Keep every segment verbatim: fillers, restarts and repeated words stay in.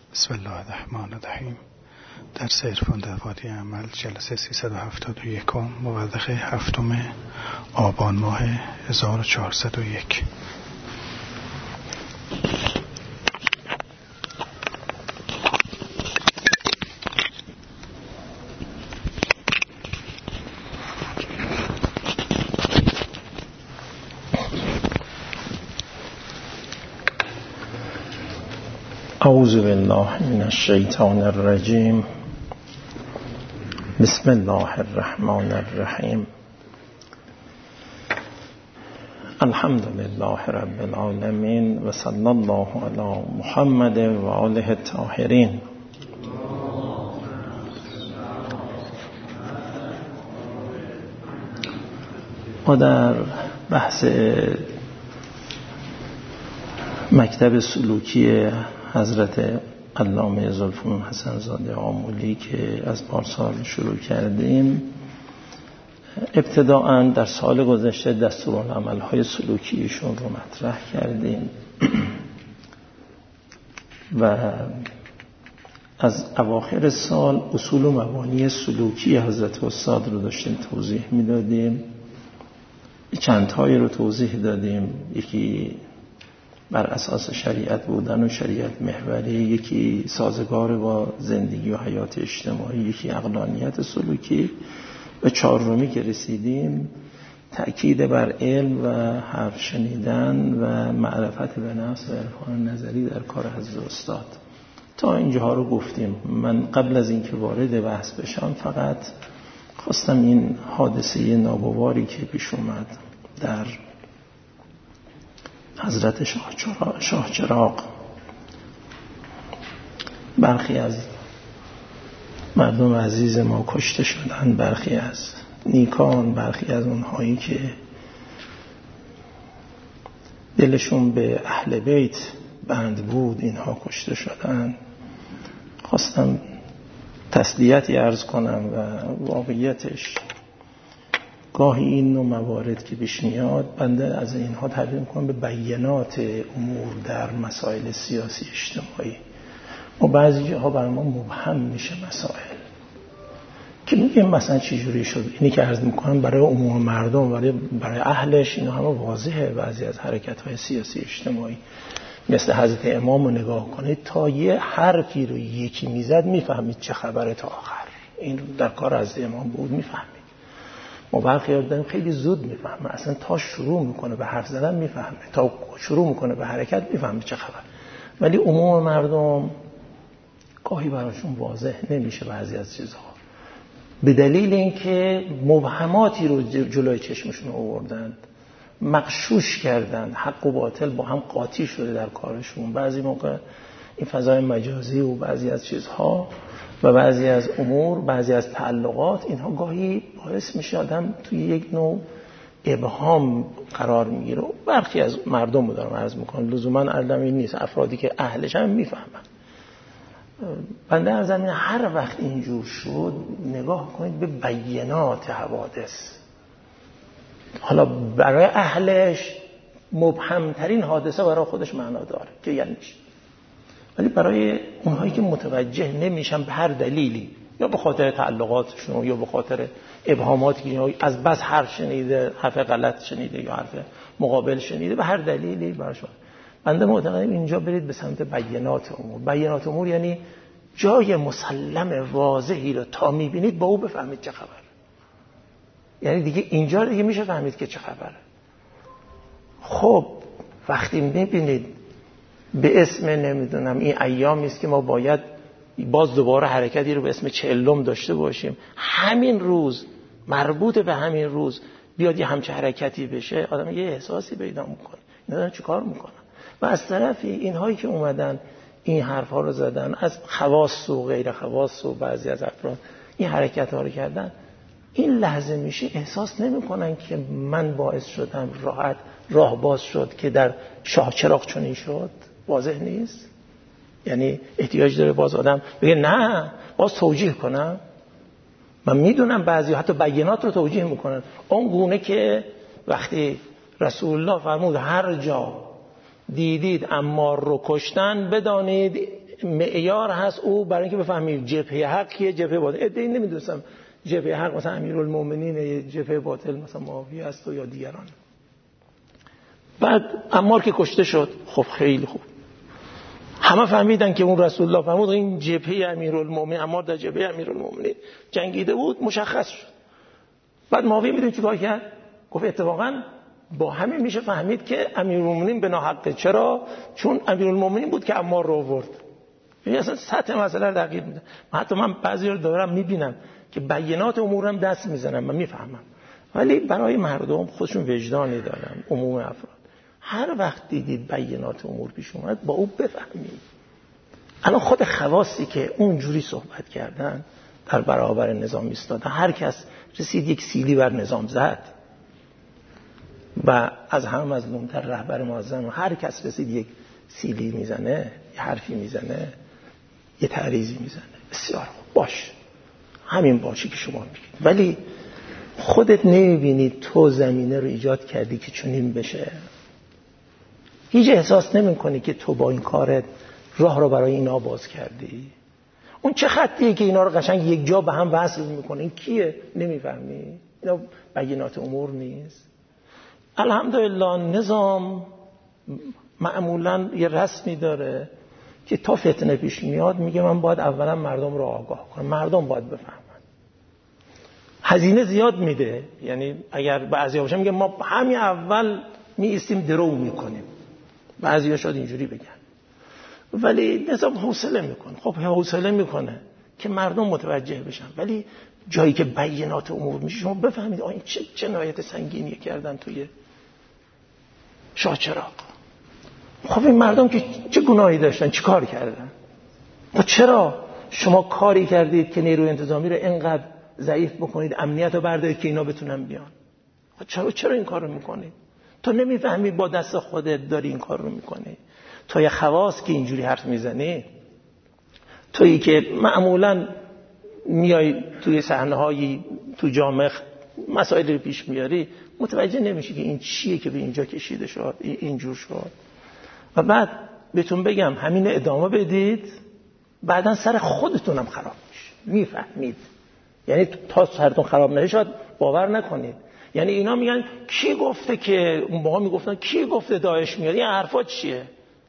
بسم الله الرحمن الرحیم. درس عرفان در وادی عمل جلسه سیصد و هفتاد و یک مورخ هفتم آبان ماه هزار و چهارصد و یک. اعوذ بالله من الشیطان الرجیم. بسم الله الرحمن الرحیم. الحمد لله رب العالمین و صلی الله علی محمد و آله الطاهرین. ما در بحث مکتب سلوکی حضرت علامه زلفمون حسن زاده آملی که از پارسال شروع کردیم، ابتداءً در سال گذشته دستورالعمل‌های سلوکیشون رو مطرح کردیم و از اواخر سال اصول و مبانی سلوکی حضرت استاد رو داشتیم توضیح میدادیم. چندتایی رو توضیح دادیم. یکی بر اساس شریعت بودن و شریعت محوری، یکی سازگار با زندگی و حیات اجتماعی، یکی عقلانیت سلوکی، و چهارمی که رسیدیم تأکید بر علم و حرف شنیدن و معرفت به نفس و عرفان نظری در کار حضرت استاد. تا اینجاها رو گفتیم. من قبل از اینکه وارد بحث بشم فقط خواستم این حادثه ناگواری که پیش اومد در حضرت شاه چراغ، برخی از مردم عزیز ما کشته شدن، برخی از نیکان، برخی از اونهایی که دلشون به اهل بیت بند بود، اینها کشته شدن. خواستم تسلیتی عرض کنم و واقعیتش گاهی این نوع موارد که پیش میاد بنده از اینها تعبیر میکنم به بیانات امور در مسائل سیاسی اجتماعی. و بعضی جاها برای ما مبهم میشه مسائل که میگیم مثلا چی جوری شد. اینی که عرض میکنم برای عموم مردم، برای برای اهلش اینا همه واضحه. بعضی از حرکت‌های سیاسی اجتماعی مثل حضرت امام رو نگاه کنید، تا یه حرفی رو یکی میزد میفهمید چه خبره تا آخر. این در کار حضرت امام بود، میفهمید. ما برخی آدم خیلی زود میفهمه، اصلا تا شروع میکنه به حرف زدن میفهمه، تا شروع میکنه به حرکت میفهمه چه خبر. ولی عموم مردم گاهی براشون واضح نمیشه بعضی از چیزها، به دلیل اینکه مبهماتی رو جلوی چشمشون آوردند، مغشوش کردند، حق و باطل با هم قاطی شده در کارشون. بعضی موقع این فضای مجازی و بعضی از چیزها و بعضی از امور، بعضی از تعلقات، اینها گاهی باعث میشه آدم توی یک نوع ابهام قرار میگیره. برخی از مردم رو دارم عرض میکنم، لزوما علم این نیست، افرادی که اهلش هم میفهمن. بنده از زمین هر وقت اینجور شد نگاه کنید به بیانات حوادث. حالا برای اهلش مبهمترین حادثه برای خودش معنا داره که یعنی چی، ولی برای اونهایی که متوجه نمیشن به هر دلیلی، یا به خاطر تعلقاتشون یا به خاطر ابهاماتی که از بس حرف شنیده، حرف غلط شنیده یا حرف مقابل شنیده، به هر دلیلی براشون. بنده معتقدم اینجا برید به سمت بیانات امور. بیانات امور یعنی جای مسلم واضحی رو تا میبینید با او بفهمید چه خبر. یعنی دیگه اینجا دیگه میشه فهمید که چه خبره. خب وقتی میبینید به اسم نمیدونم این ایامی است که ما باید باز دوباره حرکتی رو به اسم چهلم داشته باشیم، همین روز مربوط به همین روز بیاد یه همچه حرکتی بشه، آدم یه احساسی پیدا میکنه اینا دارن چی کار میکنن. و از طرفی اینهایی که اومدن این حرفا رو زدن، از خواص و غیر خواص و بعضی از افراد این حرکت ها رو کردن، این لحظه میشه احساس نمیکنن که من باعث شدم راحت راه باز شد که در شاه چراغ چنین شد. واضح نیست؟ یعنی احتیاج داره باز آدم بگه نه باز توجیه کنم. من میدونم بعضی حتی بیانات رو توجیه میکنن، اون گونه که وقتی رسول الله فرمود هر جا دیدید عمار رو کشتن بدانید معیار هست او برای اینکه بفهمیم جبهه حق کیه، جبهه باطل. ادعی نمیدونستم جبهه حق مثلا امیرالمومنین، جبهه باطل مثلا معاویه است یا دیگران. بعد عمار که کشته شد، خب خیلی خوب همه فهمیدن که اون رسول الله فرمود این جبهه امیرالمومنین، عمار در جبهه امیرالمومنین جنگیده بود، مشخص شد. بعد معاویه میدونید چیکار کرد؟ گفت اتفاقا با همین میشه فهمید که امیرالمومنین به ناحقه. چرا؟ چون امیرالمومنین بود که عمار رو آورد. یعنی اصلا سطح مسئله رو دقیق میدن. حتی من بعضی رو دارم میبینم که بیانات امورم دست میزنم، من میفهمم، ولی برای مردم خودشون وجدانی دارن. عموم افراد هر وقت دیدید بیانات امور پیش اومد با او بفهمید. الان خود خواصی که اونجوری صحبت کردن در برابر نظام ایستادن، هر کس رسید یک سیلی بر نظام زد و از همه مظلومتر رهبر معظم، هر کس رسید یک سیلی میزنه، یه حرفی میزنه، یه تعریضی میزنه، بسیار خوب باش، همین باشه که شما میگید، ولی خودت نمیبینی تو زمینه رو ایجاد کردی که چنین بشه؟ هیچ احساس نمی‌کنی که تو با این کارت راه رو برای اینا باز کردی؟ اون چه خطیه که اینا رو قشنگ یک جا به هم وصل میکنه؟ این کیه؟ نمیفهمی؟ اینا بیانات امور نیست. الحمدلله نظام معمولا یه رسمی داره که تا فتنه پیش میاد میگه من باید اولا مردم رو آگاه کنم، مردم باید بفهمن. هزینه زیاد میده، یعنی اگر بعضیا باشن میگه ما همین اول میایستیم درو میکنیم، بعضیا شاید اینجوری بگن، ولی نظام حوصله میکنه. خب حوصله میکنه که مردم متوجه بشن، ولی جایی که بیانات امور میشه شما بفهمید این چه جنایت سنگینی کردن توی شاه چراغ. خب این مردم که چه گناهی داشتن، چه کار کردن؟ و چرا شما کاری کردید که نیروی انتظامی رو اینقدر ضعیف بکنید، امنیت رو بردارید که اینا بتونن بیان؟ چرا چرا این کار رو میکنید؟ تو نمیفهمی با دست خودت داری این کار رو میکنی. تو یه خواص که اینجوری حرف میزنی، تویی که معمولا میای توی صحنه‌هایی تو جامعه مسائل رو پیش میاری، متوجه نمیشی که این چیه که به اینجا کشیده شد، اینجور شد. و بعد بهتون بگم همین ادامه بدید، بعداً سر خودتونم خراب میشه، میفهمید. یعنی تا سرتون خراب نشه شاید باور نکنید. یعنی اینا میگن کی گفته که اون موقع میگفتن کی گفته داعش میاد؟ این حرفا چیه؟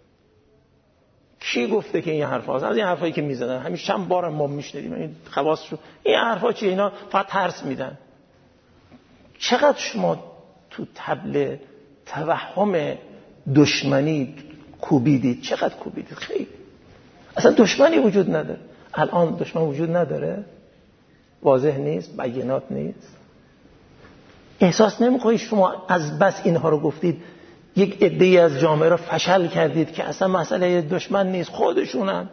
کی گفته که این حرفا هست؟ از این حرفایی که میزنن همین چند بار ما میشنیدیم این خواصشو، این حرفا چیه؟ اینا فقط ترس میدن. چقدر شما تو طبل توهم دشمنی کوبیدید، چقدر کوبیدید؟ خیلی. اصلا دشمنی وجود نداره. الان دشمن وجود نداره، واضح نیست، بیانات نیست. احساس نمی‌کنید شما از بس اینها رو گفتید یک عده‌ای از جامعه رو فشل کردید که اصلا مسئله دشمن نیست، خودشونن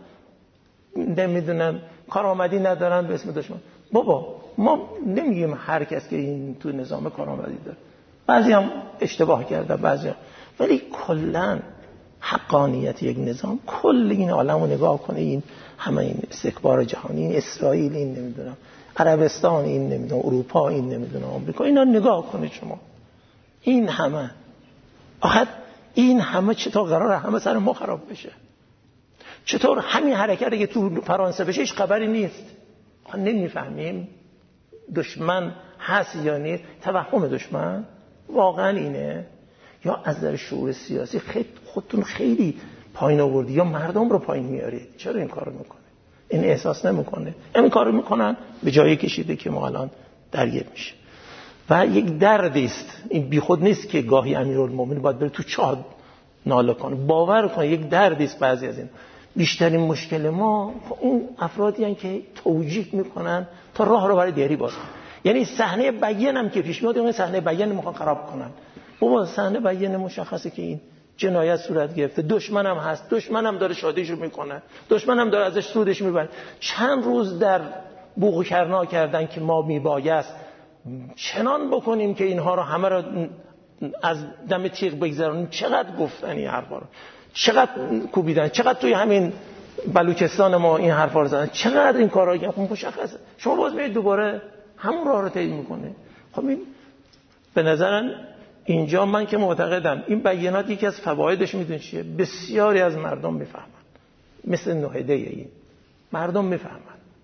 نمیدونن کارآمدی ندارن به اسم دشمن؟ بابا ما نمیگیم هر کس که این تو نظام کارآمدی داره، بعضی هم اشتباه کرده، بعضی هم، ولی کلاً حقانیت یک نظام کل این عالمو نگاه کنه، این همه این استکبار جهانی، این اسرائیل، این نمیدونم عربستان، این نمیدونم اروپا، این نمیدونم آمریکا، اینا نگاه کنید شما، این همه آخه این همه چطور قراره همه سر ما خراب بشه؟ چطور همین حرکتی که تو فرانسه بشه هیچ خبری نیست؟ نمیفهمیم دشمن هست یا نیست؟ توهم دشمن واقعا اینه؟ یا از نظر شعور سیاسی خیلی خودتون خیلی پایین آوردی یا مردم رو پایین میارید؟ چرا این کارو میکنه؟ این احساس نمیکنه؟ این کارو میکنن به جایی کشیده که ما الان درگیر میشه. و یک دردی است، این بیخود نیست که گاهی امیرالمومنین باید بره تو چاه ناله کنه. باور کن یک دردی است. بعضی از این بیشترین مشکل ما اون افرادی هستند که توجیه میکنن تا راه رو برای دیگری باز کنن. یعنی صحنه بیان هم که پیش میاد، اون صحنه بیان میخوان خراب کنن. بابا صحنه بیان مشخصه که این جنایت صورت گرفته، دشمنم هست، دشمنم داره شادیشو میکنه، دشمنم داره ازش سودش میبره. چند روز در بوق و کرنا کردن که ما میبایست چنان بکنیم که اینها رو همه رو از دم تیغ بگذارونیم. چقدر گفتن این حرفا رو، چقدر کوبیدن، چقدر توی همین بلوچستان ما این حرفا رو زدن، چقدر این کارا رو. خب مشخصه شما باز میید دوباره همون راه رو طی میکنه. خب این به نظرن اینجا من که معتقدم این بیانات یکی از فوایدش میدونید چیه؟ بسیاری از مردم میفهمن، مثل نهده این مردم میفهمن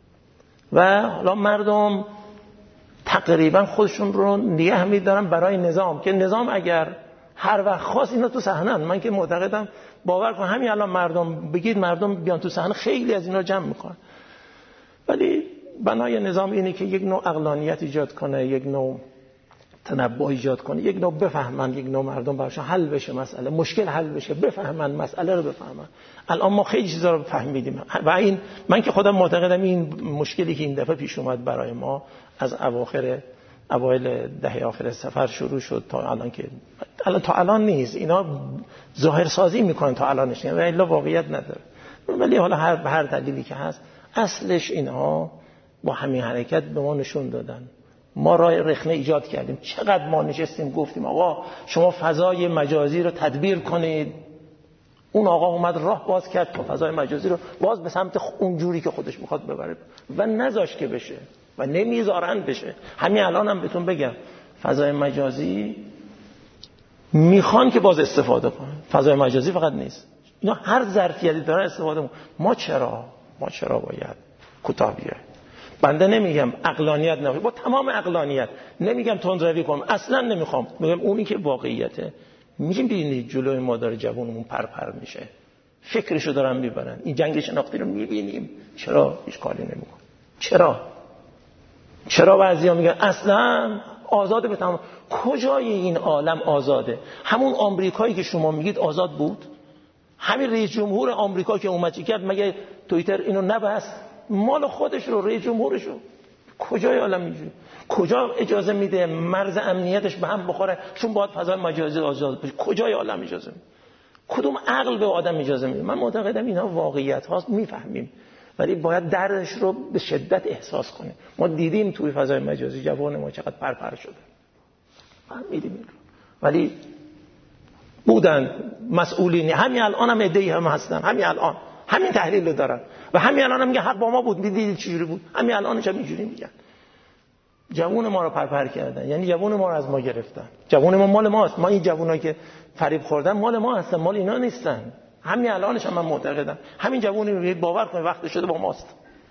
و حالا مردم تقریبا خودشون رو نگه می‌دارن برای نظام، که نظام اگر هر وقت خواست اینا تو صحنه‌ن. من که معتقدم باور کن همین الان مردم بگید مردم بیان تو صحنه خیلی از اینا جمع میکنن، ولی بنای نظام اینه که یک نوع عقلانیت ایجاد کنه، یک نوع تنبؤ ایجاد کنه، یک نوع بفهمن، یک نوع مردم براشون حل بشه، مسئله مشکل حل بشه، بفهمن مسئله رو بفهمن. الان ما خیلی چیزا رو فهمیدیم و این من که خودم معتقدم این مشکلی که این دفعه پیش اومد برای ما از اواخر اوایل دهه آخر سفر شروع شد تا الان، که الان تا الان نیست، اینا ظاهر سازی میکنن تا الانش نیست و الا واقعیت نداره. ولی حالا هر هر دلیلی که هست اصلش اینها با همین حرکت به ما نشون دادن. ما راه رخنه ایجاد کردیم. چقدر ما نشستیم گفتیم آقا شما فضای مجازی رو تدبیر کنید. اون آقا اومد راه باز کرد تا فضای مجازی رو باز به سمت اون جوری که خودش میخواد ببره و نذاش که بشه و نمیذارن بشه. همین الان هم بهتون بگم فضای مجازی میخوان که باز استفاده کنن. فضای مجازی فقط نیست، اینا هر ظرفیتی دارن استفاده کنن. ما چرا ما چرا باید کوتاه بیایم؟ بنده نمیگم عقلانیت نباشه، با تمام عقلانیت نمیگم تندروی کنم، اصلا نمیخوام، میگم اونی که واقعیته. میگیم ببینید جلوی ما داره جوونمون پرپر میشه، فکرشو دارن میبرن، این جنگ شناختی رو میبینیم، چرا هیچ کاری نمیکنه؟ چرا چرا بعضیا میگن اصلا آزاده به تمام؟ کجای این عالم آزاده؟ همون آمریکایی که شما میگید آزاد بود؟ همین رئیس جمهور آمریکا که اومد چی کرد؟ مگه توییتر اینو نبست؟ مال خودش رو، رئیس جمهورش رو. کجای عالم اینجوری؟ کجا اجازه میده مرز امنیتش به هم بخوره چون باید فضای مجازی آزاد بشه؟ کجای عالم اجازه میده؟ کدوم عقل به آدم اجازه میده؟ من معتقدم اینا واقعیت هاست، میفهمیم، ولی باید دردش رو به شدت احساس کنیم. ما دیدیم توی فضای مجازی جوان ما چقدر پرپر شده، فهمیدیم این رو. ولی بودن مسئولین، همین الان هم عده‌ای هم هستن، همین الان همین تحلیل رو دارن و همین الان هم میگن حق با ما بود، میدیدید چجوری بود. همین الانش هم اینجوری میگن جوون ما رو پرپر کردن، یعنی جوون ما رو از ما گرفتن. جوون ما مال ماست، ما این جوونایی که فریب خوردن مال ما هستن، مال اینا نیستن. همین الانش هم من معتقدم همین جوونی رو باور کنید وقت شده با ماست.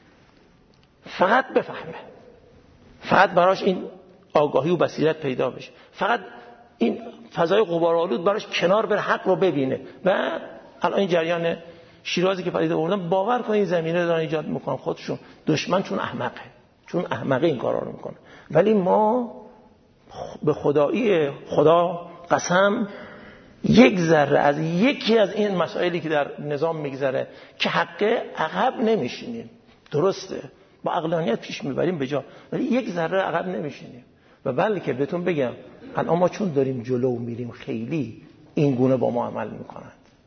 فقط بفهمه، فقط براش این آگاهی و بصیرت پیدا بشه، فقط این فضای غبارآلود براش کنار بره، حق رو ببینه. و الان این جریان شیرازی که پدید آوردن، باور کنید زمینه دارن ایجاد میکنن خودشون. دشمن چون احمقه، چون احمقه این کارا رو میکنه. ولی ما به خدایی خدا قسم یک ذره از یکی از این مسائلی که در نظام میگذره که حقه عقب نمیشینیم. درسته با عقلانیت پیش میبریم به جا، ولی یک ذره عقب نمیشینیم. و بلکه بهتون بگم الان ما چون داریم جلو میریم خیلی این گونه با ما عمل میکنند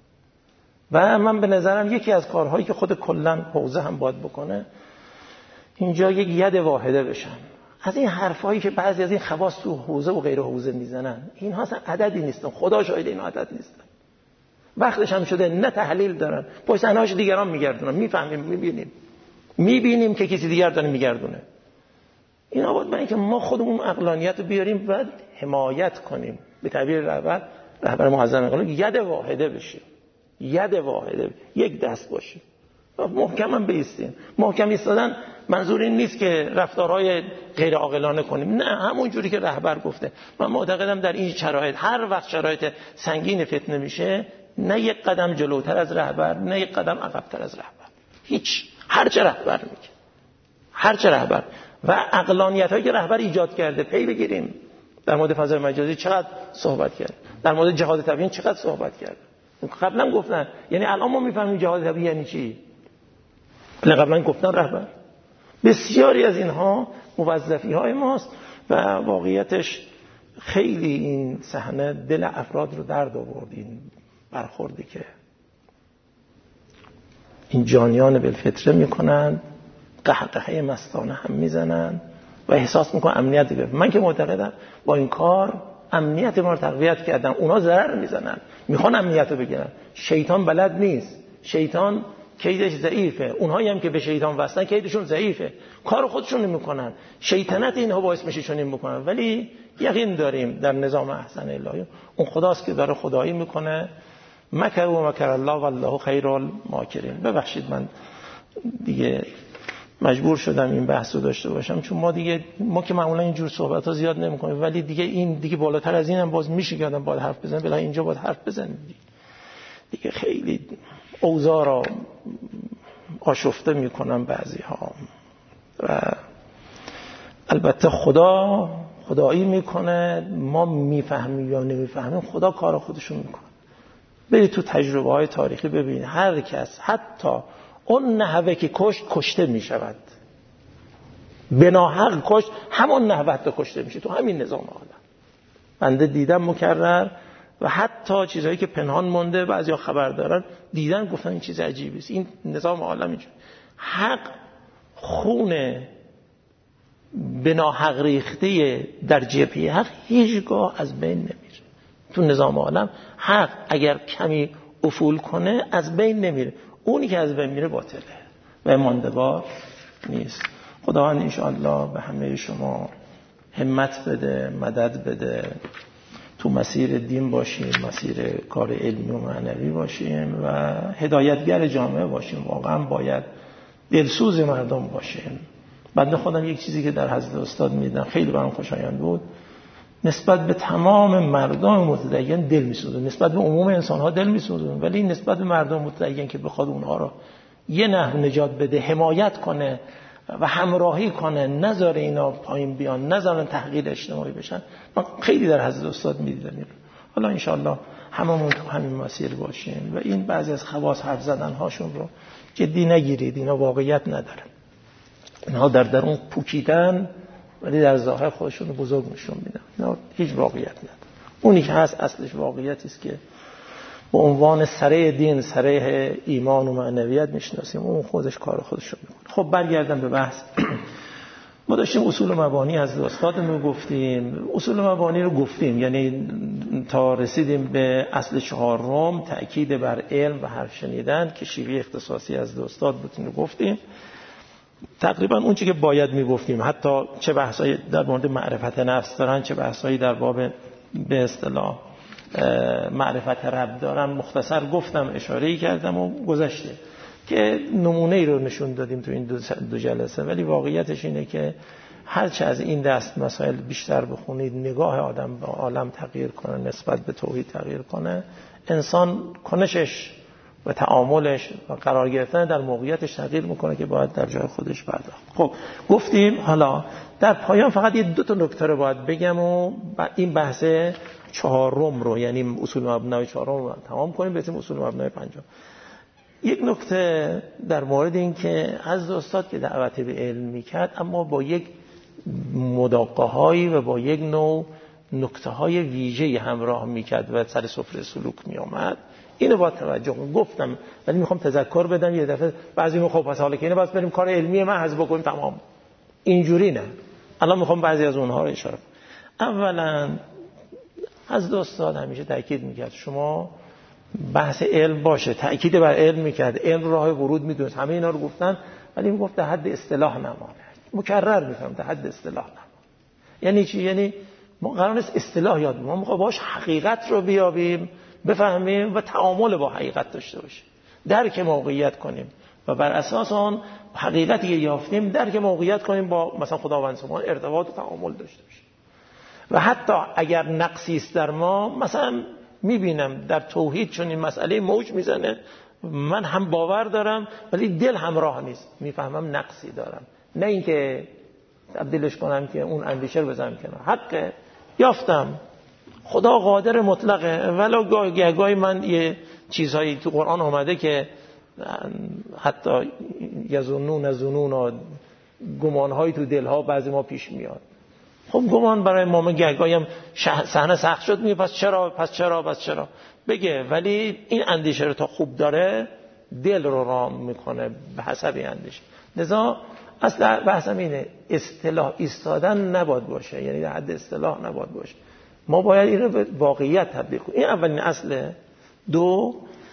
و من به نظرم یکی از کارهایی که خود کلن حوزه هم باید بکنه اینجا یک ید واحده بشن. از این حرفایی که بعضی از این خواص تو حوزه و غیر حوزه میزنن، اینها اصلا عددی نیستن، خدا شاهد این عدد نیستن. وقتش هم شده نه تحلیل دارن، پشت صحنه‌اش دیگران میگردونن، میفهمیم، میبینیم میبینیم که کسی دیگر داره میگردونه. اینا باید برای اینکه ما خودمون عقلانیت رو بیاریم و حمایت کنیم، به تعبیر رهبر رهبر معظم انقلاب ید واحده بشیم، ید واحده، یک دست باشیم، محکم هم بیستیم. محکم ایستادن منظور این نیست که رفتارهای غیر عاقلانه کنیم، نه، همون جوری که رهبر گفته. من معتقدم در این شرایط هر وقت شرایط سنگین فتنه میشه، نه یک قدم جلوتر از رهبر نه یک قدم عقب‌تر از رهبر، هیچ، هر چه رهبر میگه، هر چه رهبر و عقلانیت هایی که رهبر ایجاد کرده پی بگیریم. در مورد فضای مجازی چقدر صحبت کرد، در مورد جهاد طبیعی چقدر صحبت کرد. قبلا گفتن، یعنی الان ما میفهمیم جهاد طبیعی یعنی چی. قبلا گفتن رهبر. بسیاری از اینها موظفی های ماست و واقعیتش خیلی این صحنه دل افراد رو درد آورد. این برخوردی که این جانیان بالفطره میکنن، قهقهه مستانه هم میزنن و احساس میکنن امنیت گرفت. من که معتقدم با این کار امنیت ما رو تقویت کردن، اونا ضرر میزنن، میخوان امنیت رو بگیرن. شیطان بلد نیست، شیطان کیدش ضعیفه، اونهایی هم که به شیطان وصلن کیدشون ضعیفه، کار خودشون نمیکنن، شیطنت اینها باعث میشه چنین بکنن. ولی یقین داریم در نظام احسن الهی اون خداست که داره خدایی میکنه مکر و مکر الله والله خیر الماکرین. ببخشید من دیگه مجبور شدم این بحث رو داشته باشم، چون ما دیگه ما که معمولا اینجور صحبت ها زیاد نمی کنیم، ولی دیگه این دیگه بالاتر از این هم باز میشه که آدم باید حرف بزنه، بلا اینجا باید حرف بزنیم دیگه, دیگه خیلی اوضاع را آشفته میکنم بعضی ها. و البته خدا خدایی میکنه، ما میفهمیم یا نمیفهمیم، خدا کار خودشون میکنه. برید تو تجربه های تاریخی ببینید هر کس حتی اون نحوه که کشت کشته میشود، بناحق کشت، همون نحوه حتی کشته میشه تو همین نظام عالم. بنده دیدم مکرر و حتی چیزهایی که پنهان مونده بعضیا خبر دارن دیدن گفتن این چیز عجیبی است. این نظام عالم اینجوری حق خون بناحق ریخته در جبهه حق هیچگاه از بین نمیره. تو نظام عالم حق اگر کمی افول کنه از بین نمیره، اونی که از بین میره باطله و ماندگار نیست. خداوند انشاءالله به همه شما همت بده، مدد بده، تو مسیر دین باشیم، مسیر کار علمی و معنوی باشیم و هدایتگر جامعه باشیم. واقعا باید دلسوز مردم باشیم. بنده خودم یک چیزی که در حضرت استاد میدم خیلی برام خوشایند بود، نسبت به تمام مردم متدین دل میسوزون، نسبت به عموم انسان ها دل میسوزون، ولی نسبت به مردم متدین که بخواد اونها رو یه نحو نجات بده، حمایت کنه و همراهی کنه، نذاره اینا پایین بیان، نذارن تحقیر اجتماعی بشن، من خیلی در حضرت استاد میدیدم. حالا انشالله هممون تو همین مسیر باشیم و این بعضی از خواص حرف زدن هاشون رو جدی نگیرید، اینا واقعیت نداره. اینها در درون پوکیدن ولی در ظاهر خودشون بزرگ نشون میدن، اینا هیچ واقعیت نداره. اونی که هست اصلش واقعیتی است که به عنوان سره دین، سره ایمان و معنویت میشناسیم، اون خودش کار خودش رو میکنه. خب برگردم به بحث. ما داشتیم اصول مبانی از استادمون گفتیم، اصول مبانی رو گفتیم، یعنی تا رسیدیم به اصل چهارم تأکید بر علم و حرف شنیدن که شیوه اختصاصی از استاد بود، اینو گفتیم. تقریبا اون چیزی که باید میگفتیم، حتی چه بحثایی در مورد معرفت نفس دارن، چه بحثایی در باب به اصطلاح معرفت رب دارن، مختصر گفتم، اشاره‌ای کردم و گذشته که نمونه ای رو نشون دادیم تو این دو, دو جلسه. ولی واقعیتش اینه که هرچه از این دست مسائل بیشتر بخونید، نگاه آدم به عالم تغییر کنه، نسبت به توحید تغییر کنه، انسان کنشش و تعاملش و قرار گرفتن در موقعیتش تغییر میکنه که باید در جای خودش پرداخت. خب گفتیم حالا در پایان فقط یه دو تا نکته رو باید بگم و این بحث چهارم رو، یعنی اصول مبنای چهارم رو تمام کنیم، برسیم اصول مبنای پنجم. یک نکته در مورد این که از استاد که دعوت به علم میکرد اما با یک مداقه‌هایی و با یک نوع نکته‌های ویژه‌ای همراه میکرد و سر سفره سلوک میآمد. اینو با توجه گفتم، ولی میخوام تذکر بدم یه دفعه بعضی میگن خب پس حالا که اینو بس بریم کار علمی محض بکنیم تمام، اینجوری نه. الان میخوام بعضی از اونها رو اشاره کنم. اولا از استاد همیشه تاکید میکرد شما بحث علم باشه، تاکید بر علم میکرد، علم راه ورود میدونست، همه اینا رو گفتن، ولی میگفت در حد اصطلاح نماند. مکرر میکنم در حد اصطلاح نماند. یعنی چی؟ یعنی ما قرار نیست اصطلاح یاد بگیریم، ما میخوایم باهاش حقیقت رو بیابیم، بفهمیم و تعامل با حقیقت داشته باشیم، درک موقعیت کنیم و بر اساس اون حقیقتی که یافتیم درک موقعیت کنیم، با مثلا خداوند سبحان ارتباط و تعامل داشته باشیم. و حتی اگر نقصی است در ما، مثلا میبینم در توحید چون این مسئله موج میزنه، من هم باور دارم ولی دل همراه نیست، میفهمم نقصی دارم، نه اینکه تبدیلش کنم که اون اندیشه رو بزنم کنار. حق یافتم، خدا قادر مطلقه، ولو گاهی گاهی من یه چیزهایی تو قرآن اومده که حتی یظنون ظنون و گمانهایی تو دلها بعضی ما پیش میاد. خب گمان برای ما گاهی هم صحنه سخت شد، میگه پس چرا پس چرا پس چرا بگه، ولی این اندیشه رو تا خوب داره دل رو رام میکنه به حسب این اندیشه. لذا اصلا بحثم اینه، اصطلاح ایستادن نباید باشه، یعنی در حد اصطلاح نباید باشه، ما باید این رو به واقعیت تبدیل کنیم. این اولین اصله. دو،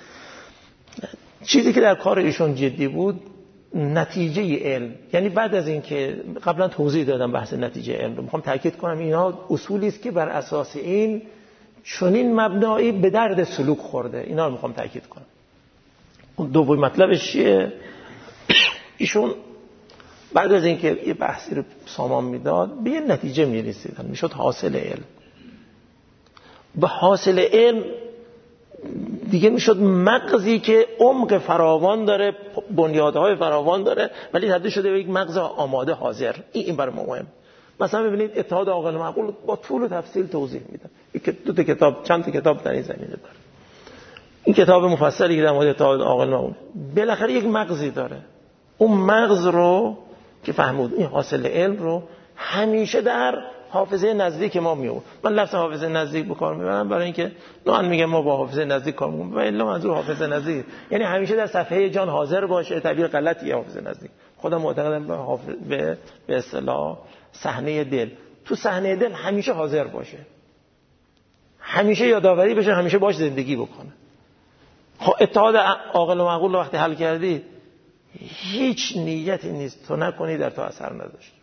چیزی که در کار ایشون جدی بود نتیجه علم، یعنی بعد از این که قبلا توضیح دادم بحث نتیجه علم رو، میخوام تاکید کنم اینا اصولی است که بر اساس این چون این مبنایی به درد سلوک خورده. اینا رو میخوام تاکید کنم. اون دومین مطلبش چیه؟ ایشون بعد از اینکه یه بحثی رو سامان میداد به یه نتیجه میرسیدن، میشد حاصل علم. به حاصل علم دیگه میشد مغزی که عمق فراوان داره، بنیادهای فراوان داره، ولی تبدیل شده به یک مغز آماده حاضر. این این برای ما مهم. مثلا ببینید اتحاد عاقل و معقول با طول و تفصیل توضیح میدم. دو تا کتاب، چند تا کتاب در این زمینه داره. این کتاب مفصلی که در مورد اتحاد عاقل و معقول بالاخره یک مغزی داره. اون مغز رو که فهمود، این حاصل علم رو همیشه در حافظه نزدیک ما میاد. من لفظ حافظه نزدیک به کار میبرم برای اینکه نوعا میگم ما با حافظه نزدیک کار میکنیم، ولی منظور حافظه نزدیک یعنی همیشه در صفحه جان حاضر باشه. تعبیر غلطیه حافظه نزدیک. خودم معتقدم به حافظ به به اصطلاح صحنه دل. تو صحنه دل همیشه حاضر باشه، همیشه یادآوری بشه، همیشه باش زندگی بکنه. خب اتحاد عاقل و معقول رو وقتی حل کردی، هیچ نیتی نیست تو نکنی در تو اثر نداشته.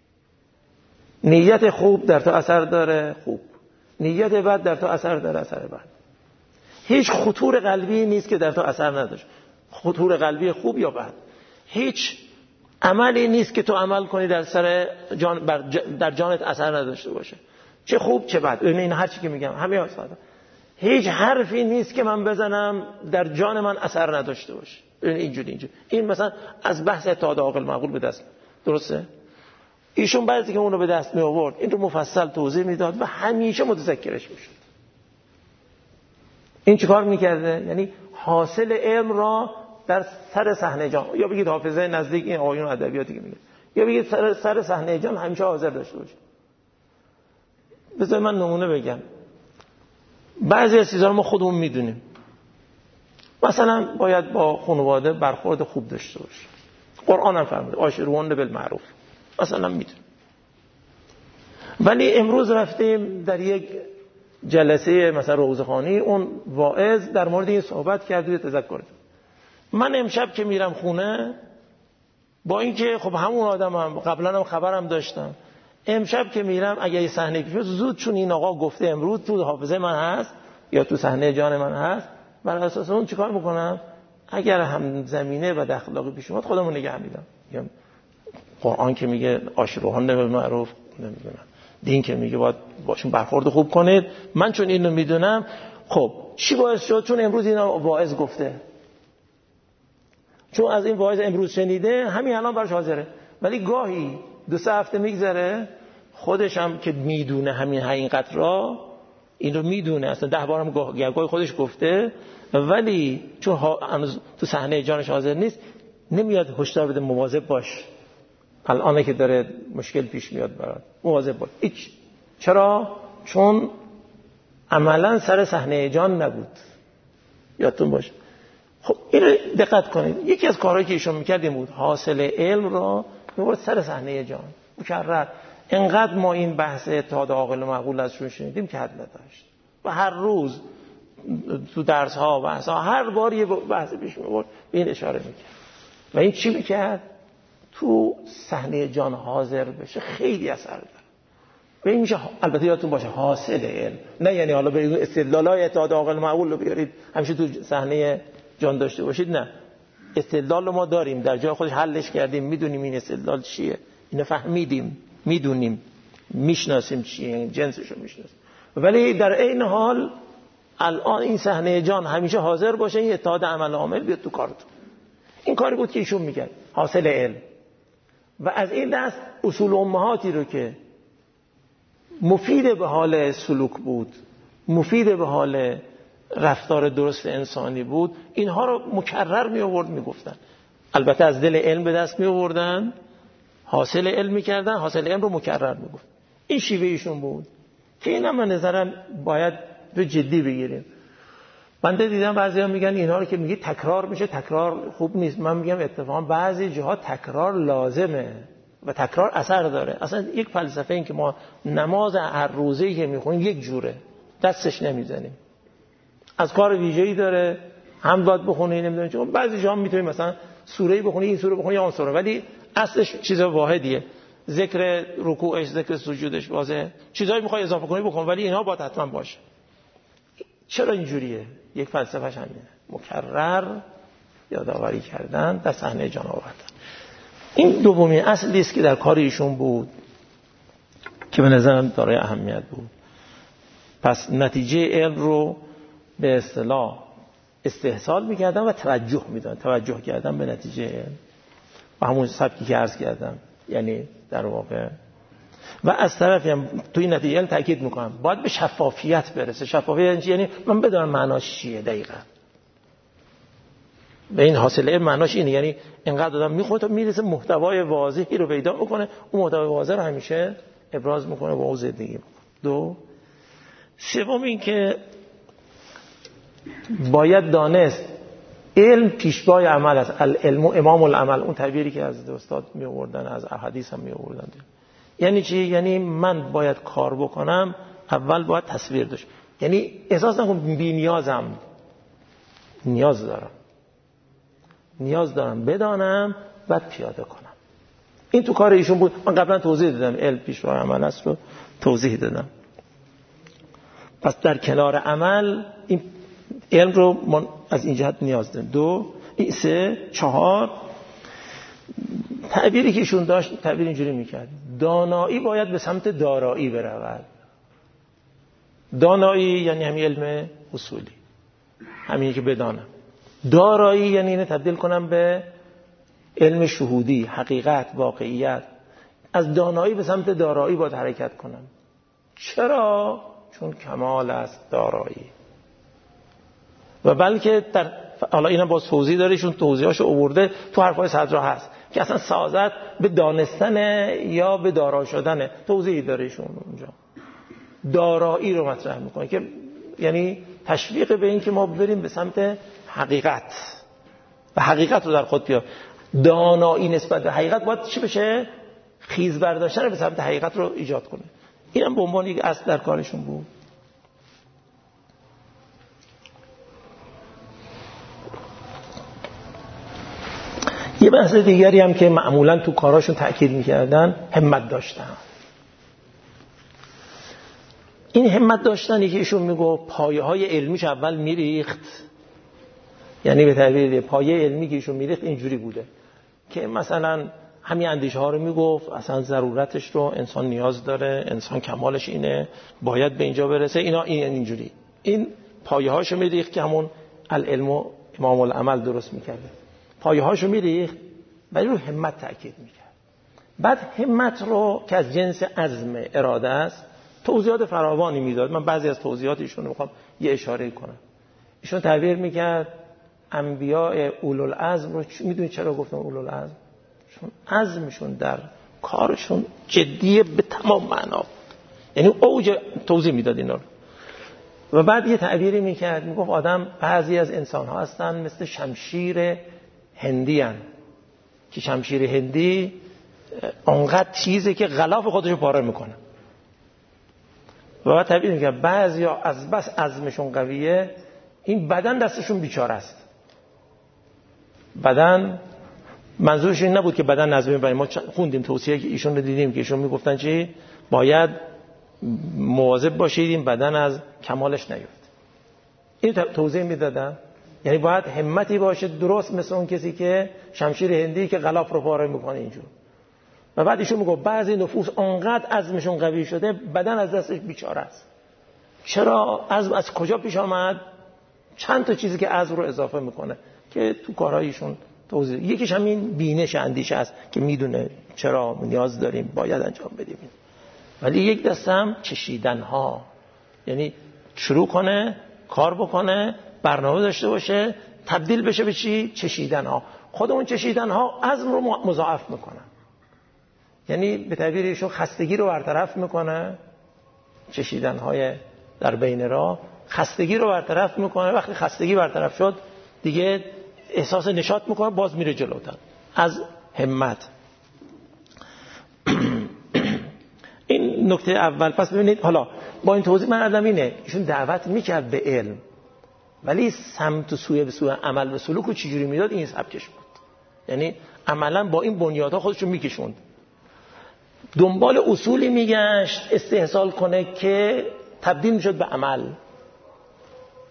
نیت خوب در تو اثر داره، خوب. نیت بد در تو اثر داره، اثر بد. هیچ خطور قلبی نیست که در تو اثر نداشته. خطور قلبی خوب یا بد. هیچ عملی نیست که تو عمل کنی در سر جان بر در جانت اثر نداشته باشه، چه خوب چه بد. این هر چی که میگم همه اصلا. هیچ حرفی نیست که من بزنم در جان من اثر نداشته باشه. اینجوری اینجوری. این مثلا از بحث اتحاد عاقل معقول به دست. درسته؟ ایشون بعضی که اون رو به دست می آورد این رو مفصل توضیح میداد و همیشه متذکرش میشد. این چیکار میکرده؟ یعنی حاصل علم را در سر صحنه جان، یا بگید حافظه نزدیک، این آقایون ادبیاتی که میگه، یا بگید سر سر صحنه جان همیشه حاضر داشته باشه. بذار من نمونه بگم. بعضی از چیزا رو ما خودمون میدونیم. مثلا باید با خانواده برخورد خوب داشته باشیم. قرآن هم فرموده عاشرون بالمعروف. مثلا میدونیم. ولی امروز رفتیم در یک جلسه مثلا روزخوانی، اون واعظ در مورد این صحبت کرد و تذکر. من امشب که میرم خونه، با اینکه خب همون آدمم قبلا هم خبرم داشتم، امشب که میرم اگه یه صحنه پیش زود، چون این آقا گفته امروز تو حافظه من هست یا تو صحنه جان من هست، بر اساس اون چیکار میکنم؟ اگر هم زمینه و اخلاقی پیش اومد خودمو نگه میدم. میگم قرآن که میگه عاشرون بالمعروف، نمیدونم دین که میگه باید باشون برخورد خوب کنید، من چون اینو میدونم، خب چی باعث شد؟ چون امروز این واعظ گفته، چون از این واعظ امروز شنیده، همین الان براش حاضره. ولی گاهی دو سه هفته میگذره، خودش هم که میدونه همین حقیقت را، این رو میدونه، اصلا ده بارم گاهی خودش گفته، ولی چون تو صحنه جانش حاضر نیست، نمیاد هشدار بده مواظب باش، الان که داره مشکل پیش میاد برات، مواظب باش. هیچ. چرا؟ چون عملا سر صحنه جان نبود. یادتون باشه. خب اینو دقت کنید. یکی از کارهایی که ایشون میکرد این بود، حاصل علم را میبرد سر صحنه جان. مکرر. انقدر ما این بحث اتحاد عاقل و معقول ازشون شنیدیم که حد نداشت. و هر روز تو درس ها و بحث ها هر بار یه بحث پیش میبرد، به این اشاره میکرد. و این چی میکرد؟ تو صحنه جان حاضر بشه خیلی اثر داره. و این میشه، البته یادتون باشه، حاصل علم. نه یعنی حالا برید استدلالای اتحاد عاقل و معقول رو بیارید همیشه تو صحنه جان داشته باشید. نه، استدلال رو ما داریم، در جای خودش حلش کردیم، میدونیم این استدلال چیه، اینو فهمیدیم، میدونیم، میشناسیم چیه، جنسش رو میشناسیم. ولی در این حال الان این صحنه جان همیشه حاضر باشه، این اتحاد عمل عامل بیاد تو کارتون. این کاری بود که ایشون میگن، حاصل علم. و از این دست اصول امهاتی رو که مفید به حال سلوک بود، مفید به حال رفتار درست انسانی بود، اینها رو مکرر می آورد می گفتن. البته از دل علم به دست می آوردن، حاصل علم می کردن، حاصل علم رو مکرر می گفت. این شیوه ایشون بود که این هم من نظرم باید به جدی بگیریم. بنده دیدم بعضی ها میگن اینها رو که میگی تکرار میشه، تکرار خوب نیست. من میگم اتفاقا بعضی جاها تکرار لازمه و تکرار اثر داره. اصلا یک فلسفه این که ما نماز هر روزه‌ای که میخونیم یک جوره، دستش نمیزنیم، از کار ویژه‌ای داره، هم باید بخونی، نمیدونم چون بعضی جاها میتونی مثلا سوره‌ای بخونی، این سوره بخونی یا اون سوره، ولی اصلش چیز واحدیه. ذکر رکوعش، ذکر سجودش واضحه. چیزایی میخوای اضافه کنی بکن، ولی اینها باید حتما باشه. چرا اینجوریه؟ یک فلسفه‌ش همینه، مکرر یادآوری کردن، در صحنه جان آوردن. این دومین اصلی است که در کار ایشون بود که به نظرم دارای اهمیت بود. پس نتیجه علم رو به اصطلاح استحصال می‌کردن و توجه می‌دادن، توجه کردن به نتیجه علم و همون سبکی که عرض کردم، یعنی در واقع و از طرفی هم توی نتیجه علم تاکید می‌کنم باید به شفافیت برسه. شفافیت یعنی من بدونم معناش چیه دقیقاً. به این حاصل علم معناش اینه، یعنی اینقدر آدم میخواد تا میرسه محتوای واضحی رو پیدا میکنه، اون محتوای واضح رو همیشه ابراز میکنه با اون زندگی میکنه. دو سوم این که باید دانست علم پیشوای عمل است. العلم امام العمل، اون تعبیری که از استاد می آوردن، از احادیث هم می آوردن. یعنی چی؟ یعنی من باید کار بکنم اول باید تصویر داشت، یعنی احساس نکنم بی نیازم، نیاز دارم نیاز دارم بدانم بعد پیاده کنم. این تو کار ایشون بود. من قبلا توضیح دادم علم پیشوای عمل است رو توضیح دادم. پس در کنار عمل این علم رو من از این جهت نیاز دارم. دو این سه چهار تعبیری که ایشون داشت، تعبیر اینجوری میکرد دانایی باید به سمت دارایی برود. دانایی یعنی همین علم اصولی، همینی که بدانم. دارایی یعنی اینه تبدیل کنم به علم شهودی، حقیقت، واقعیت. از دانایی به سمت دارایی باید حرکت کنم. چرا؟ چون کمال است دارایی. و بلکه در حالا اینا باز توضیح داره، ایشون توضیحاشو آورده تو حرفای صدرا هست که اصلا سعادت به دانستن یا به دارا شدن، توضیحی داره ایشون اونجا. دارایی رو مطرح میکنه که یعنی تشویق به این که ما بریم به سمت حقیقت و حقیقت رو در خود بیار. دانایی نسبت به حقیقت باید چی بشه؟ خیز برداشتن به سمت حقیقت رو ایجاد کنه. اینم به عنوان یک اصل در کارشون بود. یه بحث دیگری هم که معمولا تو کاراشون تأکید میکردن همت داشتن. این همت داشتنی که ایشون میگو پایه های علمیش اول میریخت، یعنی به تعبیر پایه علمی که ایشون میریخت اینجوری بوده که مثلا همین اندیشه ها رو میگفت اصلا ضرورتش رو انسان نیاز داره، انسان کمالش اینه، باید به اینجا برسه، اینا این اینجوری این پایه هاشو میریخت که همون العلم و امام العمل درست میکرده. پایه هاشو میریخت ولی رو همت تأکید میکرد. بعد همت رو که از جنس عزم اراده است توضیحات فراوانی میداد. من بعضی از توضیحات ایشون رو میخوام یه اشاره کنم. ایشون تعبیر میکرد انبیاء اولوالعزم رو، میدونید چرا گفتم اولوالعزم؟ چون عزمشون در کارشون جدیه به تمام معنا، یعنی اوج توضیح میداد اینا رو. و بعد یه تعبیری میکرد، میگفت آدم بعضی از انسان ها هستن مثل شمشیر هندی هن. که شمشیر هندی انقدر چیزه که غلاف خودش رو پاره میکنه. و بعد تعبیر میکرد بعضی ها از بس عزمشون قویه این بدن دستشون بیچاره است. بدن منظورش این نبود که بدن نظم میبریم. ما خوندیم توصیه که ایشون رو دیدیم که ایشون میگفتن چی؟ باید مواظب باشید این بدن از کمالش نیفته. این توضیح میدادن، یعنی باید همتی باشه درست مثل اون کسی که شمشیر هندی که غلاف رو پاره میکنه اینجور. و بعد ایشون میگه بعضی نفوس انقدر عزمشون قوی شده بدن از دستش بیچاره است. چرا؟ عزم از کجا پیش آمد؟ چند تا چیزی که عزم رو اضافه میکنه که تو کارهایشون توضیح. یکیش همین بینش اندیشه است که میدونه چرا نیاز داریم باید انجام بدیم. ولی یک دسته هم چشیدن ها، یعنی شروع کنه کار بکنه، برنامه داشته باشه، تبدیل بشه به چی؟ چشیدن ها. خود اون چشیدن ها عزم رو مضاعف میکنه، یعنی به تعبیر ایشون خستگی رو برطرف میکنه. چشیدن های در بین راه خستگی رو برطرف میکنه. وقتی خستگی برطرف شد دیگه احساس نشاط میکنه، باز میره جلوتر از همت. این نکته اول. پس ببینید حالا با این توضیح من عدم اینه ایشون دعوت میکرد به علم، ولی سمت و سوی به سوی عمل و سلوک رو چجوری میداد؟ این سبکش بود. یعنی عملا با این بنیادها خودش رو میکشوند، دنبال اصولی میگشت استحصال کنه که تبدیل میشد به عمل.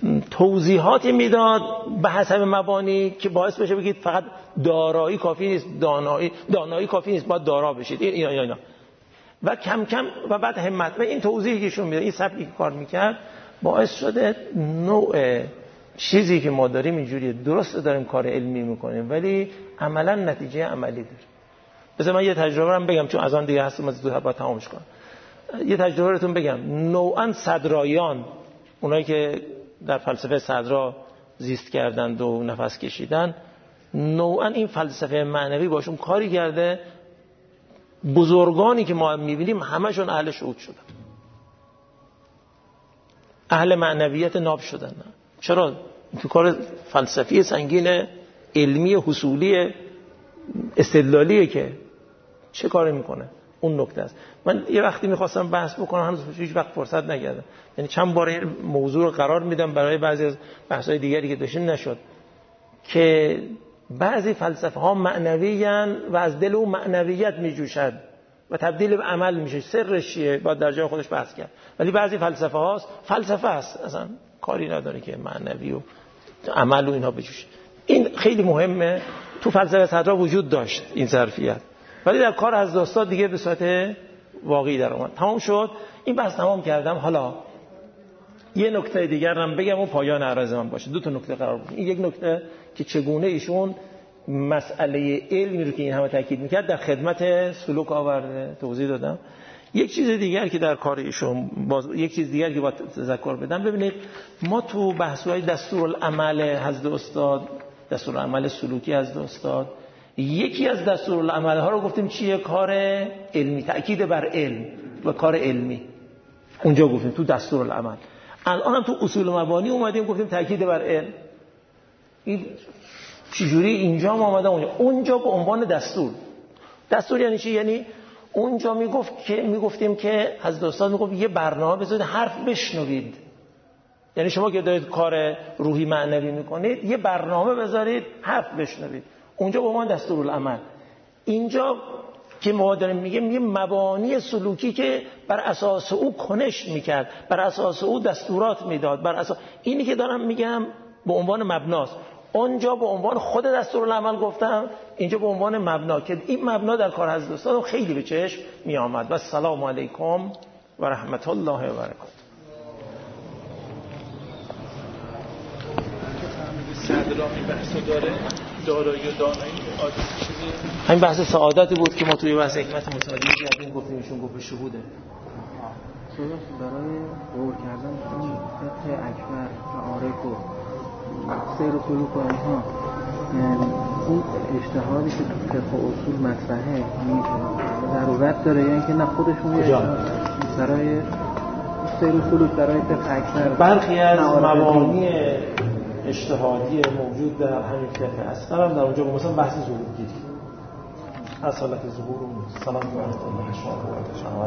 توضیحاتی میداد به حسب مبانی که باعث بشه بگید فقط دارایی کافی نیست، دانایی دانایی کافی نیست، باید دارا بشید، این اینا اینا و کم کم و بعد همت. و این توضیحی که ایشون میده، این سبکی که کار میکرد باعث شده نوع چیزی که ما داریم اینجوریه. درست داریم کار علمی میکنیم ولی عملا نتیجه عملی داره. بذار من یه تجربه رو بگم چون از آن دیگه هست، ما زودتر باید تمامش کنم. یه تجربه بهتون بگم. نوعا صدرایان، اونایی که در فلسفه صدرا زیست کردند و نفس کشیدن، نوعا این فلسفه معنوی باشون کاری کرده. بزرگانی که ما میبینیم همشون اهل شهود شدن، اهل معنویت ناب شدن. چرا؟ تو کار فلسفی سنگین علمی حصولی استدلالیه که چه کاری میکنه. اون نکته است. من یه وقتی میخواستم بحث بکنم هنوز هیچ وقت فرصت نکردم، یعنی چند بار این موضوع رو قرار میدم برای بعضی از بحث‌های دیگری که داشتیم نشد، که بعضی فلسفه ها معنویان و از دل اون معنویت میجوشد و تبدیل به عمل میشه. سرش چیه باید در جای خودش بحث کرد. ولی بعضی فلسفه هاست فلسفه است اصلا کاری نداره که معنوی و عمل و اینها بجوشه. این خیلی مهمه. تو فلسفه صدرا وجود داشت این ظرفیت، ولی در کار از دوستا دیگه به صورت واقعی در اومد. تمام شد. این بحث تمام کردم. حالا یه نکته دیگر هم بگم و پایان عرض من باشه. دو تا نکته قرار بود. این یک نکته که چگونه ایشون مسئله علمی رو که این همه تاکید میکرد در خدمت سلوک آورده توضیح دادم. یک چیز دیگر که در کار ایشون باز یک چیز دیگر که باید تذکر بدم. ببینید ما تو بحث‌های دستورالعمل حضرت استاد، دستورالعمل سلوکی حضرت استاد، یکی از دستورالعمل ها رو گفتیم چیه؟ کار علمی، تأکید بر علم و کار علمی. اونجا گفتیم تو دستورالعمل. الان هم تو اصول مبانی اومدیم گفتیم تأکید بر علم. این چجوری اینجا ما اومدم اونجا اونجا به عنوان دستور. دستور یعنی چی؟ یعنی اونجا میگفت که میگفتیم که حضرت استاد میگفت یه برنامه بذارید حرف بشنوید. یعنی شما که دارید کار روحی معنوی میکنید یه برنامه بذارید حرف بشنوید. اونجا به عنوان دستورالعمل. اینجا که ما داریم میگیم یه مبانی سلوکی که بر اساس او کنش میکرد، بر اساس او دستورات میداد، بر اساس اینی که دارم میگم به عنوان مبناست. اونجا به عنوان خود دستورالعمل گفتم، اینجا به عنوان مبنا، که این مبنا در کار حضرت استاد خیلی به چشم می آمد. و السلام علیکم و رحمت الله و برکاته. صدرامی بحثو داره، دارایی و دانایی عادی چیزی. همین بحث سعادتی بود که ما توی بحث حکمت متعالی کردیم، گفتیم ایشون گفت شهوده. صدق برای غور کردن اون فقه اکبر و عارف و سیر و سلوک و اینها، اون اجتهادی که تو فقه و اصول مطرحه ضرورت داره یا اینکه نه خودشون یه برای سیر و سلوک برای فقه اکبر برخی از مبانی اجتهادی موجود در همین فقه اصغر هم در اونجا مثلا بحث ظهور گیری، اصالت ظهور و سلام علیکم الله شما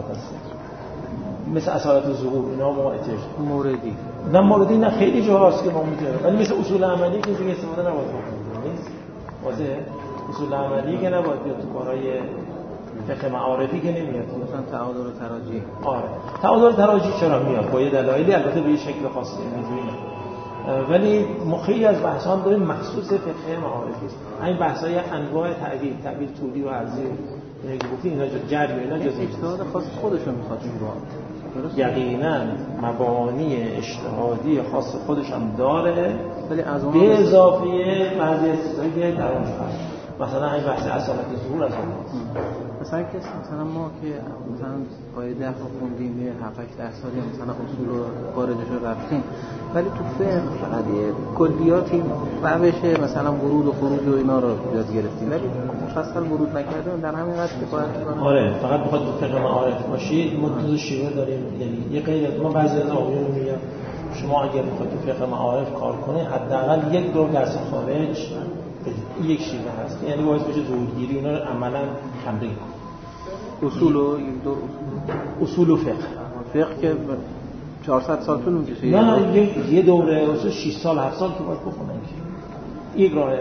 مثل اصالت ظهور اینا ما احتیاج موردی نه موردی نه خیلی جاهاست که ما میتونیم، ولی مثل اصول عملی که دیگه استفاده نباید بکنیم. نیست واضحه؟ اصول عملی که نباید بیاد تو کارهای فقه معارفی که نمیاد. مثلا تعادل و تراجیح. آره تعادل و تراجیح چرا میاد با یه دلایلی، البته به یه شکل خاصی اینجوری نه، ولی ما خیلی از بحث‌ها هم داریم مخصوص فقه معارفی است. این بحث‌های انواع تعبیر، تعبیر طولی و عرضی اینا که گفتین اینا جری و اینا جزئی اجتهاد خاص خودشون میخواد شروع. یقینا مبانی اجتهادی خاص خودش هم داره، ولی از اون به اضافه بعضی چیزایی که در اون هست. مثلا این بحث اصالت ظهور از اون هست. مثلا که مثلا ما که مثلا قاعده خوندیم یه هفت هشت سالی مثلا اصول رو خارجش رو رفتیم، ولی تو فقه فقط یه کلیاتی روش مثلا ورود و خروج و اینا رو یاد گرفتیم، ولی مفصل ورود نکردیم. در همین حد کفایت می‌کنه. آره فقط بخواد تو فقه معارف باشید ما دو شیوه داریم. یعنی یه غیر ما بعضی از آقایون میگم شما اگر بخواید تو فقه معارف کار کنید حداقل یک دور درس خارج یک شیوه هست، یعنی باعث بشه ظهورگیری اونا رو عملاً تمرین کنید. اصول و یک دور اصول و فقه فقه که چهارصد سال طول می‌کشه. نه یه یه دوره اصول شش سال هفت سال که باید بخونن که یک راه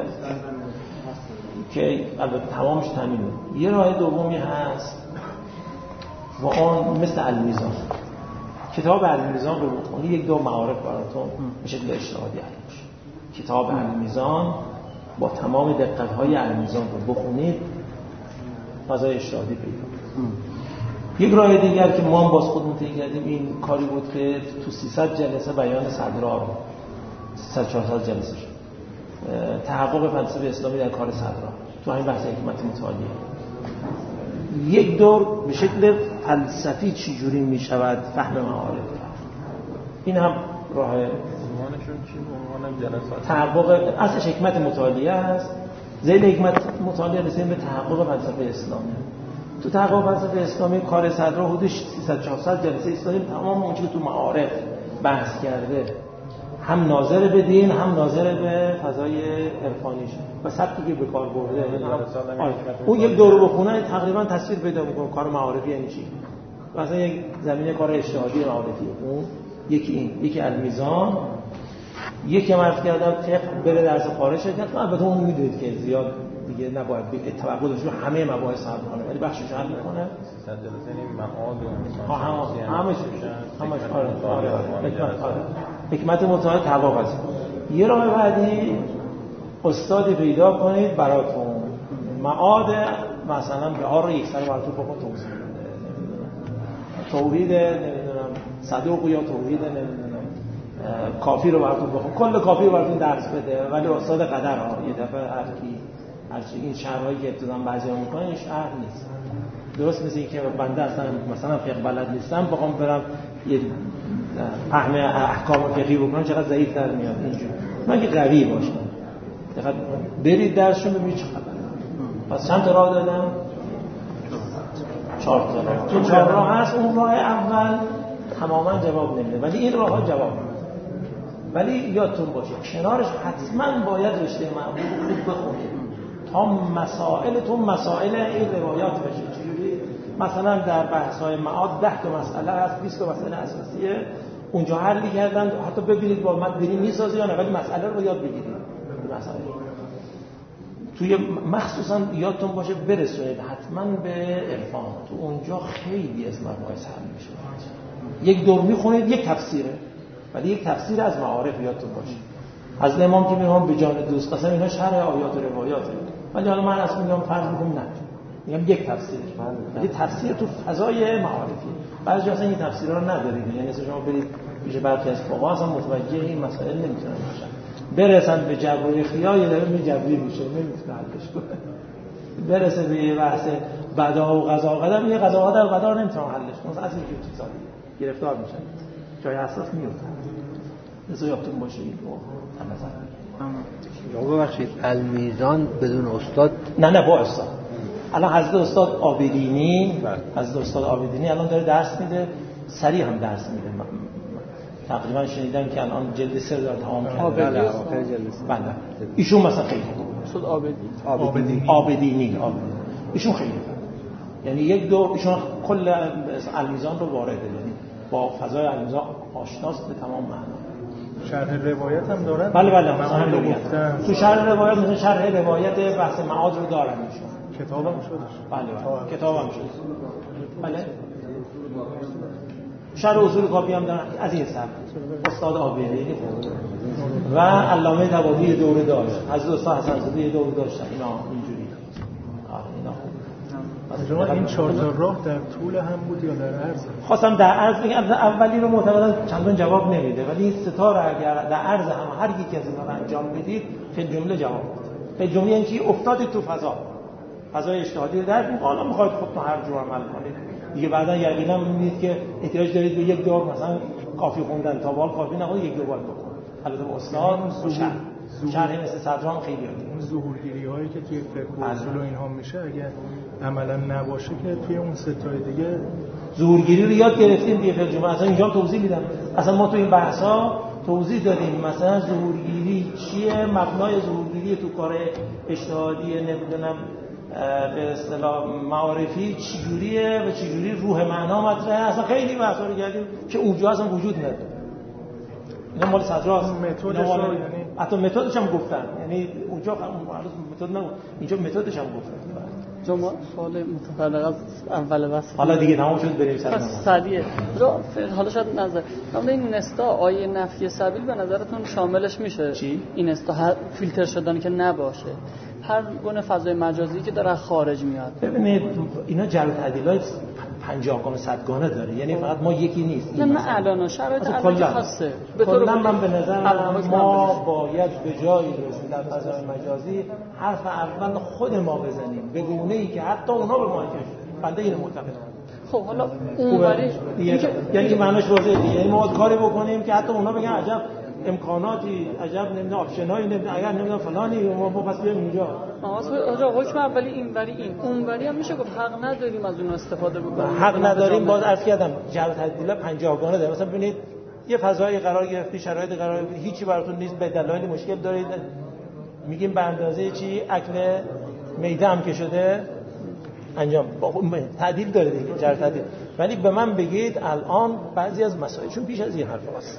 که البته تمامش تامینه. یه راه دومی هست و آن مثل المیزان کتاب علمیزان رو بخونی یک دو معارف براتون به شکل اجتهادی حل میشه. کتاب علمیزان با تمام دقت‌های علمیزان رو بخونید فضای اجتهادی پیدا کنید. یک راه دیگر که ما هم باز خودمون طی کردیم این کاری بود که تو سیصد جلسه بیان صدرا رو سیصد چهارصد جلسه شد تحقق فلسفه اسلامی در کار صدرا تو همین بحث حکمت متعالیه. یک دور به شکل فلسفی چجوری میشود فهم معارف، این هم راه عنوانشون چی؟ عنوان جلسات تحقق اصلش حکمت متعالیه است. ذیل حکمت متعالیه رسیدیم به تحقق فلسفه اسلامی. تو تحقق فلسفه اسلامی کار صدرا حدود سیصد چهارصد جلسه ایستادیم تمام اون چیزی که تو معارف بحث کرده هم ناظر به دین هم ناظر به فضای عرفانیش و سبکی که به کار برده اون یک دوره بخونه تقریبا تصویر پیدا میکنه کار معارفی یعنی چی. مثلا یک زمینه کار اجتهادی معارفی اون یکی این یکی المیزان یکی هم عرض کردم فقه بره درس خارج شرکت. البته اون میدونید که زیاد دیگه نباید توقع داشته همه مباحث حل کنه ولی بخشش حل میکنه. سیصد جلسه این معاد و ها همه همه آره آره حکمت متعالی تحقق است. یه راه بعدی استادی پیدا کنید براتون معاد مثلا به ها رو یک سر براتون بخون توضیح بده. توحید نمیدونم صدوق یا توحید نمیدونم کافی رو براتون بخون کل کافی رو براتون درس بده ولی استاد قدر ها یه دفعه هر کی هرچی این شرحایی که ابتدام بعضی ها میکنن این شرح نیست. درست مثل این که بنده اصلا مثلا فقه بلد نیستم بخوام برم یه فهم احکام فقهی بکنم چقدر ضعیف در میاد اینجور. من که قوی باشم دقیقاً برید درسشون ببینید چه خبره. پس چند تا راه دادم؟ چهار تا راه. تو چهار راه هست. اون راه اول تماما جواب نمیده ولی این راه ها جواب میده. ولی یادتون باشه کنارش حتما باید رشته معمول خوب بخونید تا مسائلتون مسائل این روایات بشه. چجوری؟ مثلا در بحث‌های معاد ده تا مسئله هست بیست تا مسئله اساسیه اونجا حل کردن حتی ببینید با من دینی میسازه یا نه ولی مسئله رو یاد بگیرید. مسئله توی مخصوصا یادتون باشه برسونید حتما به عرفان. تو اونجا خیلی از مباحث حل میشه. یک دور میخونید یک تفسیره ولی یک تفسیر از معارف یادتون باشه. از امام که میگم به جان دوست قسم اینا شرح آیات و روایاته ولی حالا من اصلا میگم فرض میکنم نه میگم یک تفسیر ولی تفسیر تو فضای معارفی. بعضی اصلا این تفسیرها رو ندارید یعنی مثلا شما برید پیش برخی از فقها اصلا متوجه این مسائل نمیتونن باشن برسن به جبر خیال داره میجبری میشه نمیتونه حلش کنه. برسه به بحث بدا و قضا و قدر یه قضا و قدر و قدر نمیتونه حلش کنه اصلا یه چیزا گرفتار میشن جای حساس میفتن. لذا یادتون باشه این رو یا ببخشید المیزان بدون استاد نه نه با استاد. الان حضرت استاد عابدینی حضرت استاد عابدینی الان داره درس میده سریع هم درس میده. تقریبا شنیدم که الان جلد سه داره تمام کرده. بله آخر جلسه. بله ایشون مثلا خیلی خوب استاد عابدی عابدینی عابدینی ایشون خیلی خوب یعنی یک دو ایشون کل المیزان رو وارده یعنی با فضای المیزان آشناست به تمام معنا. شرح روایت هم دارن. بله بله هم گفتم تو شرح روایت مثلا شرح روایت بحث معاد رو دارن ایشون. کتابم شدش. بله بله کتابم شد. بله شرح اصول کافی هم دارن از این سر استاد عابدینی و علامه طباطبایی دوره داشت حضرت استاد حسن زاده یه دوره داشتن اینا اینجوری. آره اینا شما این چهار تا راه در طول هم بود یا در عرض؟ خواستم در عرض بگم اولی رو معتقداً چندان جواب نمیده ولی این ستا رو اگر در عرض هم هر کی از اینا رو انجام بدید فی جمله جواب میده. فی جمله یعنی که افتادید تو فضا فضای اجتهادی در این حالا میخواید خودتون هر جور عمل کنید دیگه بعدا یقینا میبینید که احتیاج دارید به یک دور مثلا کافی خوندن تا بال کافی نخواد یک دور باید بکنید. البته استاد شرح شرح مثل صدرام خیلی عالیه. اون ظهورگیری هایی که توی فقه و اصول و اینها میشه اگر عملا نباشه که توی اون ستای دیگه ظهورگیری رو یاد گرفتیم دیگه خیلی جمعه اصلا اینجا توضیح میدم. اصلا ما تو این بحث ها توضیح دادیم مثلا ظهورگیری چیه مبنای ظهورگیری تو کار اجتهادی نمیدونم به اصطلاح معارفی چجوریه و چجوری روح معنا مطرحه. اصلا خیلی بحثا رو کردیم که اونجا اصلا وجود نداره. اینا مال صدراست. متدش رو یعنی حتی متدش هم گفتن، یعنی اونجا متد نه، اینجا متدش هم گفتن. شما سوال متفرق از اول بحث حالا دیگه تمام شد، بریم سر بس سریع. حالا شاید نظر اما این نستا آیه نفی سبیل به نظرتون شاملش میشه؟ چی؟ این نستا فیلتر شدن که نباشه، هر گونه فضای مجازی که داره خارج میاد. ببینید اینا جر و تعدیلات پنجاه گانه صد گانه داره، یعنی فقط ما یکی نیست. نه نه الان شرایط الان خاصه. به طور کلا من به نظر ما باید به جایی برسیم در فضای مجازی حرف اول خود ما بزنیم به گونه‌ای که حتی اونا به ما کش بنده اینو معتقدم. خب حالا اونوری یعنی که معناش واضحه دیگه، یعنی ما کاری بکنیم که حتی اونا بگن عجب امکاناتی، عجب نمیدونم آپشنایی، نمیدونم اگر نمیدونم فلانی ما پس بیایم اینجا. آقا حکم اولی اینوری این اونوری هم میشه گفت حق نداریم از اون استفاده بکنیم. حق نداریم. باز عرض کردم جر و تعدیل پنجاه گانه داره. مثلا ببینید یه فضایی قرار گرفتی، شرایط قرار گرفتی، هیچی براتون نیست، به دلایل مشکل دارید، میگیم به اندازه چی اکل میده هم که شده انجام تعدیل داره دیگه، جر تعدیل. ولی به من بگید الان بعضی از مسائل چون پیش از این حرف هست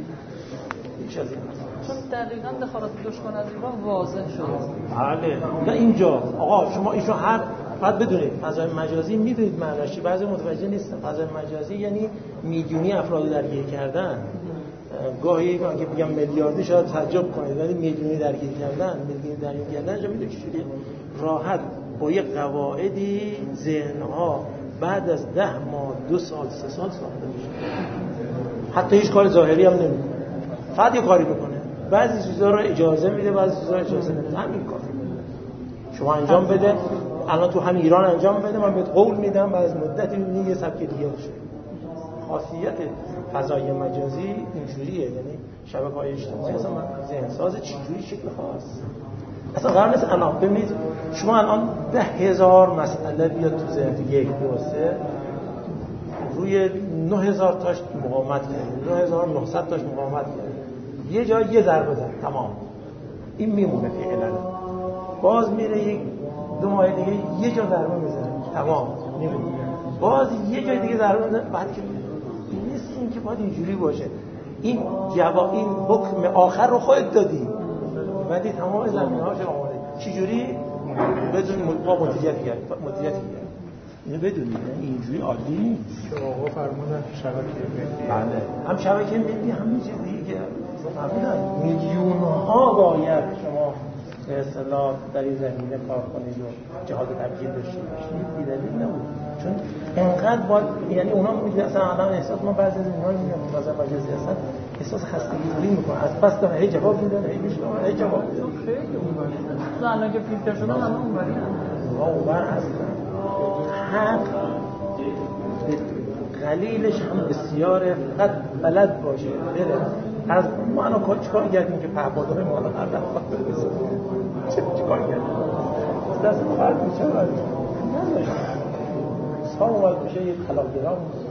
پیش از این چون دقیقاً دخالت دشمن از ایران واضح شده. بله نه اینجا آقا شما ایشون هر بعد بدونید فضای مجازی میدونید معناش چیه، بعضی متوجه نیستن. فضای مجازی یعنی میلیونی افراد درگیر کردن. گاهی من که میگم میلیاردی شاید تعجب کنید، ولی میلیونی درگیر کردن، میلیونی درگیر کردن اینجا میدونید چجوریه؟ راحت با یک قواعدی ذهنها بعد از ده ماه دو سال سه سال ساخته میشه. حتی هیچ کار ظاهری هم نمیکنه، فقط یه کاری بکنه، بعضی چیزا رو اجازه میده، بعضی چیزا رو اجازه نمیده. همین کار شما انجام بده، الان تو همین ایران انجام بده، من بهت قول میدم بعد از مدتی میبینی یه سبک دیگه بشه. خاصیت فضای مجازی اینجوریه، یعنی شبکه‌های اجتماعی اصلا ذهنساز چجوری شکل خاص. اصلا قرار نیست الان ببینید شما الان ده هزار مسئله بیاد تو ذهن یک دو سه روی نه هزار تاش مقاومت کنید، نه هزار و نهصد تاش مقاومت کنید، یه جای یه ضربه بزن تمام این میمونه فعلا. باز میره یک دو ماه دیگه یه جا ضربه میزنه تمام میمونه، باز یه جای دیگه ضربه میزنه. بعد که نیست این که باید اینجوری باشه، این جواب این حکم آخر رو خودت دادی بعدی تمام زمینه‌هاش آماده. چجوری بدون ملقا مدیریت کرد مدیریت کرد اینو بدونید اینجوری عالی نیست. آقا فرمودن شبکه ملی، بله هم شبکه ملی هم چیز دیگه که فرمودن میلیون ها باید شما به اصطلاح در این زمینه کار کنید و جهاد تبدیل داشته باشید. بی‌دلیل نبود، چون انقدر باید، یعنی اونا میگن اصلا الان احساس ما بعضی از اینها میگن مثلا مجازی هستن احساس خستگی میکنه، از پس داره هی جواب میدن هی میشنوه هی جواب میدن. خیلی اونوری اصلا الان که فیلتر شدن الان اونوری ها اونور هستن. حق قلیلش هم بسیاره، فقط بلد باشه بره از ما الان چیکار کردیم که پهپادهای ما الان هر دفعه برسه چه چیکار کردیم دست فرد میشه نداشت سال اومد میشه یک خلاقگرام